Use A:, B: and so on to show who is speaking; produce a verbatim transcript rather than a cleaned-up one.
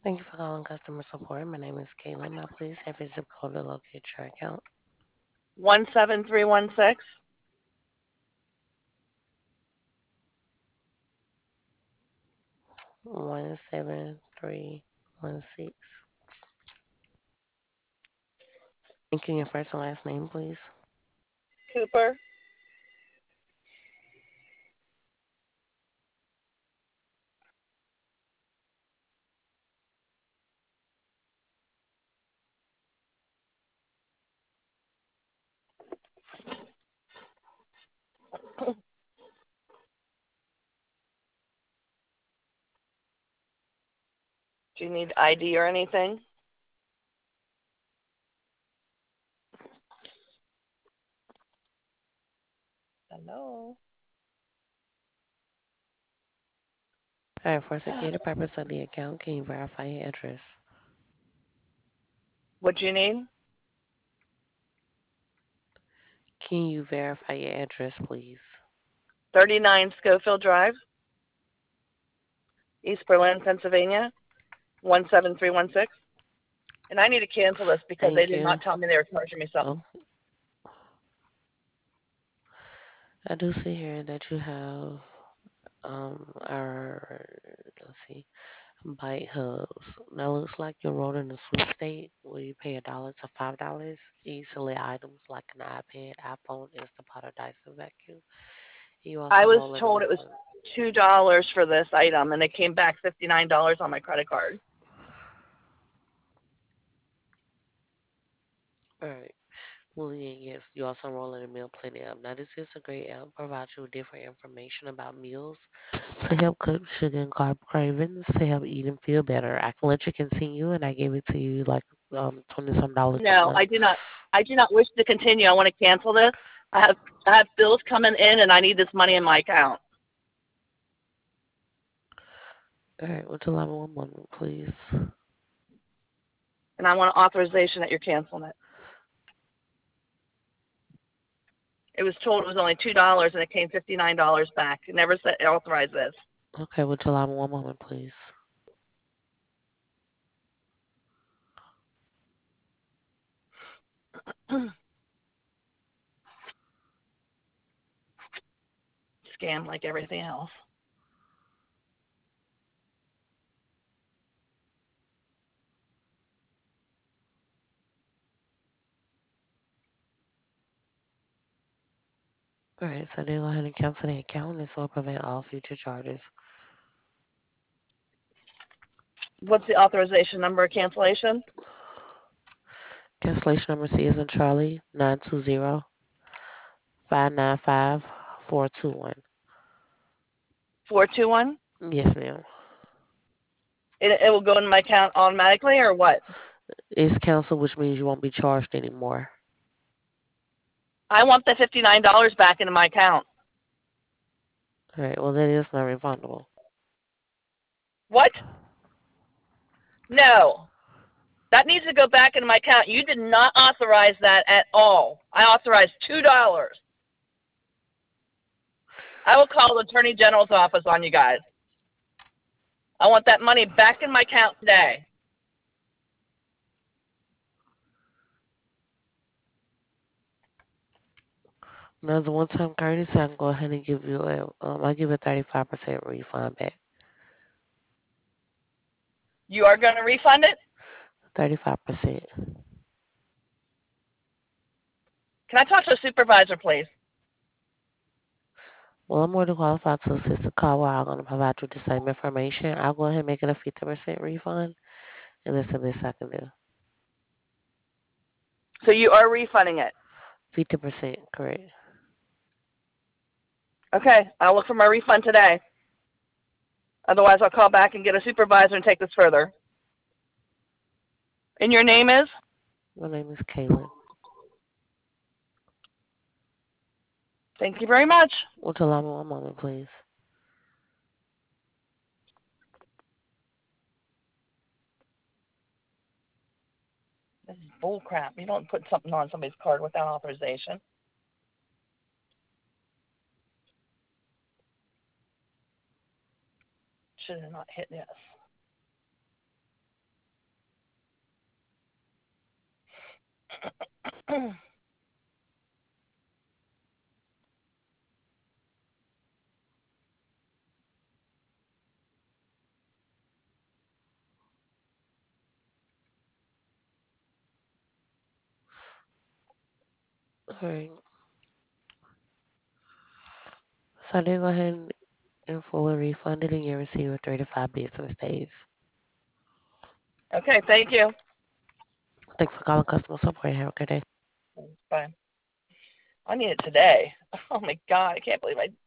A: Thank you for calling customer support. My name is Caitlin. May I please have your zip code to locate your account?
B: One seven three one six.
A: One seven three one six. Thank you. Your first and last name, please.
B: Cooper. Do you need I D or anything? Hello.
A: All right. For security purpose of the account, can you verify your address?
B: What do you need?
A: Can you verify your address, please?
B: thirty-nine Schofield Drive, East Berlin, Pennsylvania, one seven three one six. And I need to cancel this because they
A: Thank
B: did not
A: you.
B: tell me they were charging me something.
A: Oh, I do see here that you have um our let's see, bite hubs. Now looks like you enrolled in a sweepstate where you pay a dollar to five dollars. You select items like an iPad, iPhone, Instapot, or Dyson vacuum. You
B: I
A: also
B: was
A: enroll in a
B: told it was
A: million.
B: two dollars for this item, and it came back fifty-nine dollars on my credit card.
A: All right. Well, yeah, yes, you also enroll in a meal planning app. Now, this is a great app. Provides you with different information about meals to help cut sugar and carb cravings, to help eat and feel better. I can let you continue, and I gave it to you like um twenty some dollars a
B: No,
A: month.
B: I do not. I do not wish to continue. I want to cancel this. I have I have bills coming in, and I need this money in my account.
A: All right, would you allow me one moment, please?
B: And I want authorization that you're canceling it. It was told it was only two dollars, and it came fifty-nine dollars back. It never said it authorized this.
A: Okay, would you allow me one moment, please?
B: Scam like everything else.
A: All right, so then go ahead and cancel the account. This will prevent all future charges.
B: What's the authorization number of cancellation?
A: Cancellation number C is in Charlie nine two zero five nine five four two one.
B: Four two one.
A: Yes, ma'am.
B: It it will go in my account automatically, or what?
A: It's canceled, which means you won't be charged anymore.
B: I want the fifty-nine dollars back into my account.
A: All right, well, that is not refundable.
B: What? No. That needs to go back into my account. You did not authorize that at all. I authorized two dollars. I will call the Attorney General's office on you guys. I want that money back in my account today.
A: Now, as a one-time courtesy, I can go ahead and give you a, um, I'll give you a thirty-five percent refund back.
B: You are going to refund it?
A: thirty-five percent.
B: Can I talk to a supervisor, please?
A: Well, I'm more than qualified to assist the call where I'm going to provide you the same information. I'll go ahead and make it a fifty percent refund, and that's the least I can do.
B: So you are refunding it.
A: fifty percent, correct.
B: Okay, I'll look for my refund today. Otherwise, I'll call back and get a supervisor and take this further. And your name is?
A: My name is Kaylin.
B: Thank you very much.
A: Would you allow me one moment, please?
B: This is bull crap. You don't put something on somebody's card without authorization. Should have not hit this.
A: Alright. So they go ahead and fully refund it and you receive it three to five business days.
B: Okay, thank you.
A: Thanks for calling customer support. Have a good day.
B: Bye. I need it today. Oh my god, I can't believe I